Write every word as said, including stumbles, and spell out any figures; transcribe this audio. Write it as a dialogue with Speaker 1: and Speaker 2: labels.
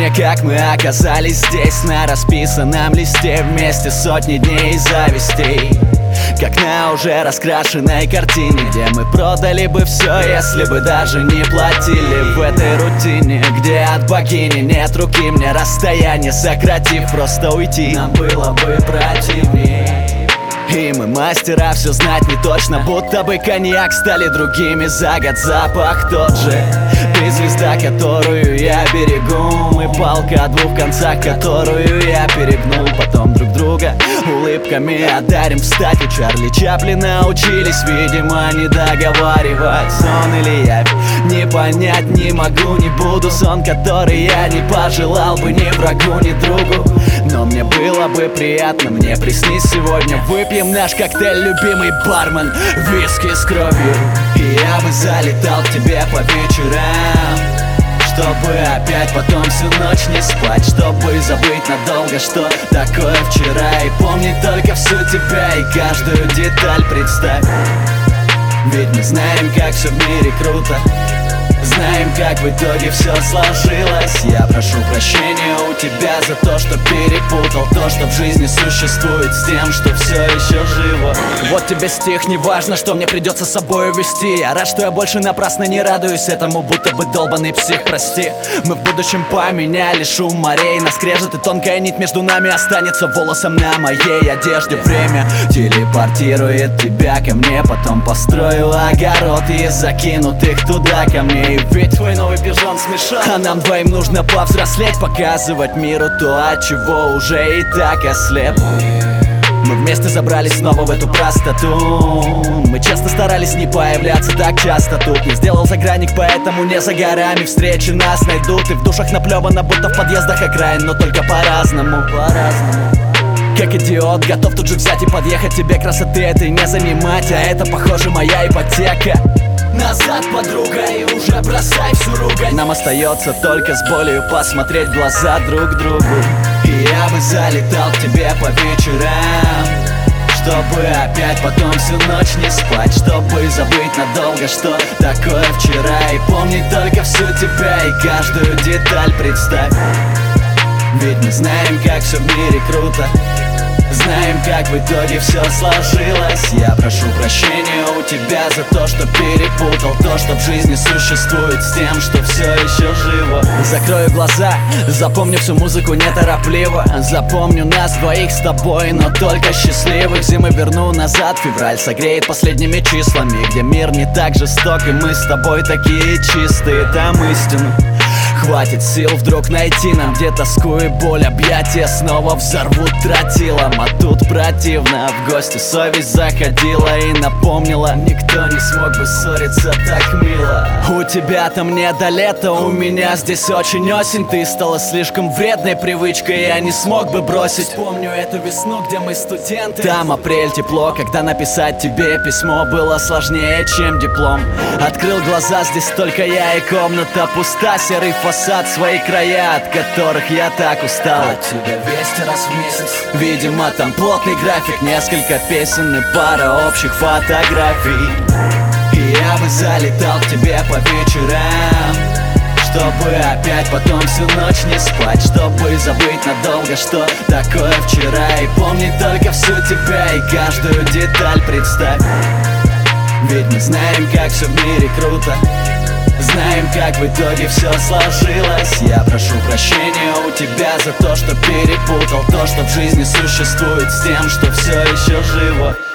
Speaker 1: мне, как мы оказались здесь, на расписанном листе, вместе сотни дней завистей. Как на уже раскрашенной картине, где мы продали бы все, если бы даже не платили. В этой рутине, где от богини нет руки, мне расстояние сократив, просто уйти нам было бы противнее. И мы мастера все знать не точно, будто бы коньяк стали другими за год. Запах тот же, ты звезда, которую я берегу, мы палка о двух концах, которую я перегнул. Потом друг друга улыбками одарим. Встать у Чарли Чаплина учились, видимо, не договаривать. Сон или явь, не понять не могу, не буду. Сон, который я не пожелал бы ни врагу, ни другу. Но мне было бы приятно, мне приснись сегодня. Выпьем наш коктейль, любимый бармен, виски с кровью. И я бы залетал к тебе по вечерам, чтобы опять потом всю ночь не спать, чтобы забыть надолго, что такое вчера, и помнить только всю тебя и каждую деталь представь. Ведь мы знаем, как все в мире круто, знаем, как в итоге все сложилось. Я прошу прощения у тебя за то, что перепутал то, что в жизни существует, с тем, что все еще живо. Вот тебе стих, не важно, что мне придется с собой увести. Я рад, что я больше напрасно не радуюсь этому, будто бы долбанный псих, прости. Мы в будущем поменяли шум морей на скрежет, и тонкая нить между нами останется волосом на моей одежде. Время телепортирует тебя ко мне, потом построю огород из закинутых туда камней. Ведь твой новый пижон смешон, а нам двоим нужно повзрослеть, показывать миру то, от чего уже и так ослеп. Мы вместе забрались снова в эту простоту. Мы честно старались не появляться так часто тут. Не сделал загранник, поэтому не за горами встречи нас найдут. И в душах наплевано, будто в подъездах окраин, но только по-разному, по-разному. Как идиот, готов тут же взять и подъехать. Тебе красоты этой не занимать, а это, похоже, моя ипотека. Назад, подруга, и уже бросай всю ругань. Нам остается только с болью посмотреть в глаза друг другу. И я бы залетал к тебе по вечерам, чтобы опять потом всю ночь не спать, чтобы забыть надолго, что такое вчера, и помнить только всю тебя и каждую деталь представь. Ведь мы знаем, как все в мире круто, знаем, как в итоге все сложилось. Я прошу прощения у тебя за то, что перепутал то, что в жизни существует, с тем, что все еще живо. Закрою глаза, запомню всю музыку неторопливо, запомню нас двоих с тобой, но только счастливых. Зимы верну назад, февраль согреет последними числами, где мир не так жесток, и мы с тобой такие чистые, там истину. Хватит сил вдруг найти нам, где тоску и боль, объятия снова взорвут тротилом. А тут противно, в гости совесть заходила и напомнила: никто не смог бы ссориться так мило. У тебя-то мне до лета, у меня здесь очень осень. Ты стала слишком вредной привычкой, я не смог бы бросить. Помню эту весну, где мы студенты. Там апрель, тепло, когда написать тебе письмо было сложнее, чем диплом. Открыл глаза, здесь только я и комната пуста. Серый фасад, свои края, от которых я так устал. От тебя вести раз в месяц, видимо, там плотный график, несколько песен и пара общих фотографий. И я бы залетал к тебе по вечерам, чтобы опять потом всю ночь не спать, чтобы забыть надолго, что такое вчера, и помнить только всю тебя и каждую деталь представь. Ведь мы знаем, как все в мире круто, знаем, как в итоге все сложилось. Я прошу прощения у тебя за то, что перепутал то, что в жизни существует, с тем, что все еще живо.